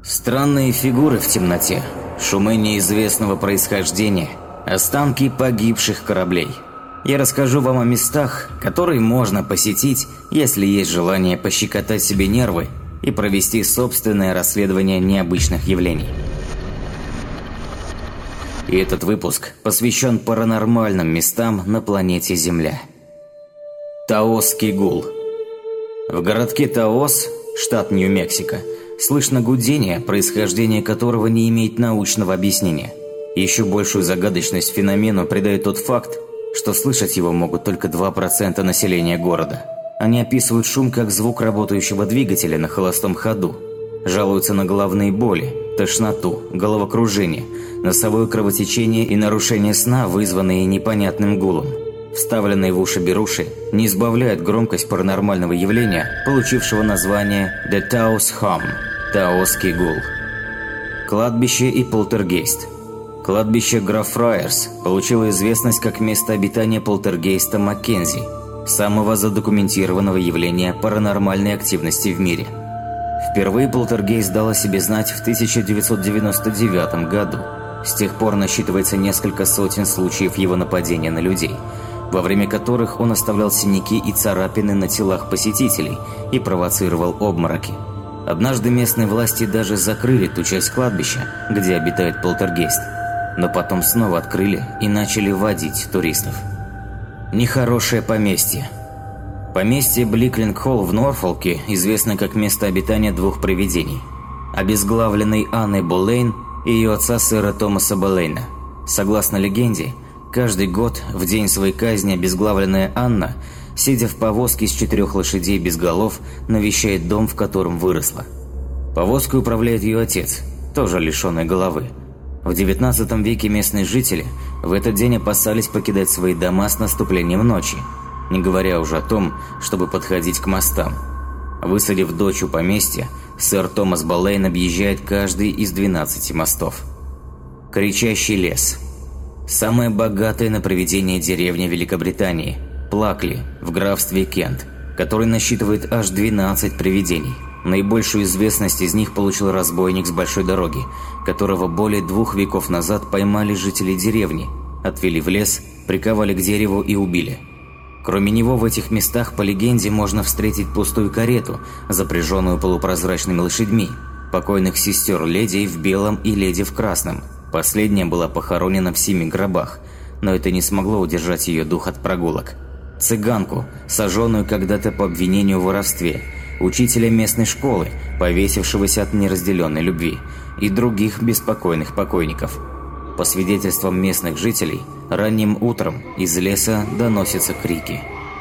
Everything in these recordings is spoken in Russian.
Странные фигуры в темноте, шумы неизвестного происхождения, останки погибших кораблей. Я расскажу вам о местах, которые можно посетить, если есть желание пощекотать себе нервы и провести собственное расследование необычных явлений. И этот выпуск посвящен паранормальным местам на планете Земля. Таосский гул. В городке Таос, штат Нью-Мексико, слышно гудение, происхождение которого не имеет научного объяснения. Еще большую загадочность феномену придает тот факт, что слышать его могут только 2% населения города. Они описывают шум как звук работающего двигателя на холостом ходу, жалуются на головные боли, тошноту, головокружение, носовое кровотечение и нарушение сна, вызванные непонятным гулом. Вставленные в уши беруши не избавляют громкость паранормального явления, получившего название «The Taos Hum» – «Таосский гул». Кладбище и полтергейст. Кладбище Граффрайерс получило известность как место обитания полтергейста Маккензи, самого задокументированного явления паранормальной активности в мире. Впервые полтергейст дал о себе знать в 1999 году. С тех пор насчитывается несколько сотен случаев его нападения на людей, во время которых он оставлял синяки и царапины на телах посетителей и провоцировал обмороки. Однажды местные власти даже закрыли ту часть кладбища, где обитает полтергейст, но потом снова открыли и начали водить туристов. Нехорошее поместье. Поместье Бликлинг-Холл в Норфолке известно как место обитания двух привидений – обезглавленной Анны Болейн и ее отца сэра Томаса Болейна. Согласно легенде, каждый год в день своей казни обезглавленная Анна, сидя в повозке из 4 лошадей без голов, навещает дом, в котором выросла. Повозкой управляет ее отец, тоже лишенный головы. В XIX веке местные жители в этот день опасались покидать свои дома с наступлением ночи, не говоря уже о том, чтобы подходить к мостам. Высадив дочь у поместья, сэр Томас Болейн объезжает каждый из 12 мостов. Кричащий лес. Самая богатая на привидения деревня Великобритании – Плакли в графстве Кент, который насчитывает аж 12 привидений. Наибольшую известность из них получил разбойник с большой дороги, которого более 2 веков назад поймали жители деревни, отвели в лес, приковали к дереву и убили. Кроме него в этих местах, по легенде, можно встретить пустую карету, запряженную полупрозрачными лошадьми, покойных сестер леди в белом и леди в красном. Последняя была похоронена в 7 гробах, но это не смогло удержать ее дух от прогулок. Цыганку, сожженную когда-то по обвинению в воровстве, учителя местной школы, повесившегося от неразделенной любви, и других беспокойных покойников. По свидетельствам местных жителей, ранним утром из леса доносятся крики.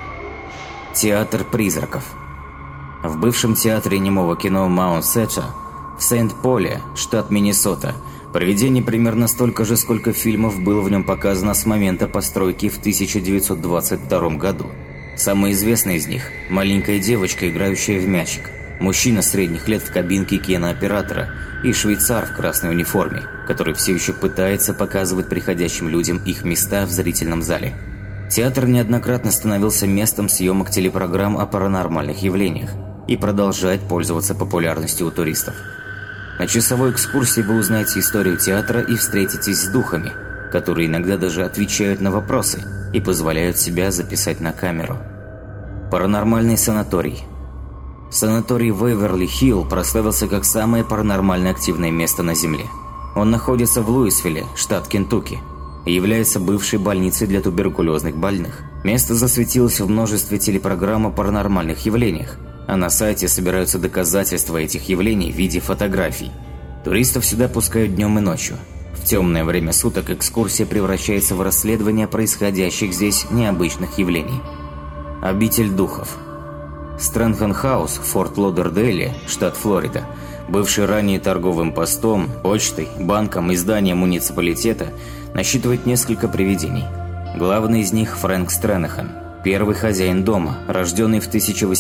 Театр призраков. В бывшем театре немого кино Маунт-Сетча в Сент-Поле, штат Миннесота, привидений примерно столько же, сколько фильмов было в нем показано с момента постройки в 1922 году. Самый известный из них – маленькая девочка, играющая в мячик, мужчина средних лет в кабинке кинооператора и швейцар в красной униформе, который все еще пытается показывать приходящим людям их места в зрительном зале. Театр неоднократно становился местом съемок телепрограмм о паранормальных явлениях и продолжает пользоваться популярностью у туристов. На часовой экскурсии вы узнаете историю театра и встретитесь с духами, которые иногда даже отвечают на вопросы и позволяют себя записать на камеру. Паранормальный санаторий. Санаторий Вэйверли-Хилл прославился как самое паранормально активное место на Земле. Он находится в Луисвилле, штат Кентукки, и является бывшей больницей для туберкулезных больных. Место засветилось в множестве телепрограмм о паранормальных явлениях, а на сайте собираются доказательства этих явлений в виде фотографий. Туристов сюда пускают днем и ночью. В темное время суток экскурсия превращается в расследование происходящих здесь необычных явлений. Обитель духов. Стрэнхэм-хаус в Форт Лодердейле, штат Флорида, бывший ранее торговым постом, почтой, банком и зданием муниципалитета, насчитывает несколько привидений. Главный из них – Фрэнк Стрэнэхан, первый хозяин дома, рожденный в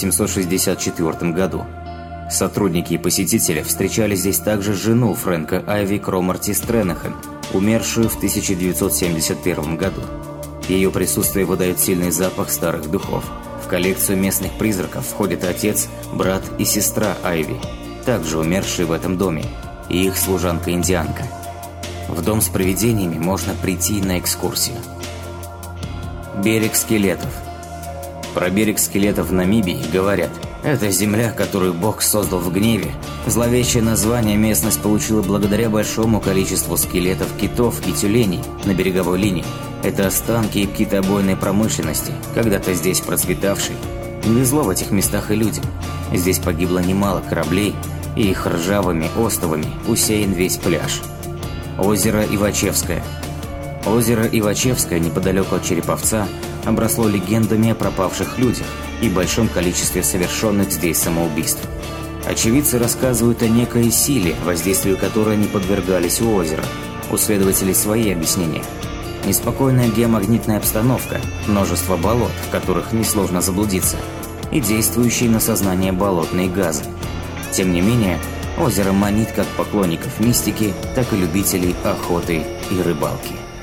1864 году. Сотрудники и посетители встречали здесь также жену Фрэнка Айви Кромарти Стрэнэхан, умершую в 1971 году. Ее присутствие выдает сильный запах старых духов. В коллекцию местных призраков входят отец, брат и сестра Айви, также умершие в этом доме. и их служанка-индианка. В дом с привидениями можно прийти на экскурсию. Берег скелетов. Про берег скелетов в Намибии говорят: это земля, которую Бог создал в гневе. Зловещее название местность получила благодаря большому количеству скелетов китов и тюленей на береговой линии. Это останки китобойной промышленности, когда-то здесь процветавшей. Везло в этих местах и людям. Здесь погибло немало кораблей, и их ржавыми остовами усеян весь пляж. Озеро Ивачевское. Озеро Ивачевское, неподалеку от Череповца, обросло легендами о пропавших людях и большом количестве совершенных здесь самоубийств. Очевидцы рассказывают о некой силе, воздействию которой они подвергались у озера. У следователей свои объяснения. Неспокойная геомагнитная обстановка, множество болот, в которых несложно заблудиться, и действующие на сознание болотные газы. Тем не менее, озеро манит как поклонников мистики, так и любителей охоты и рыбалки.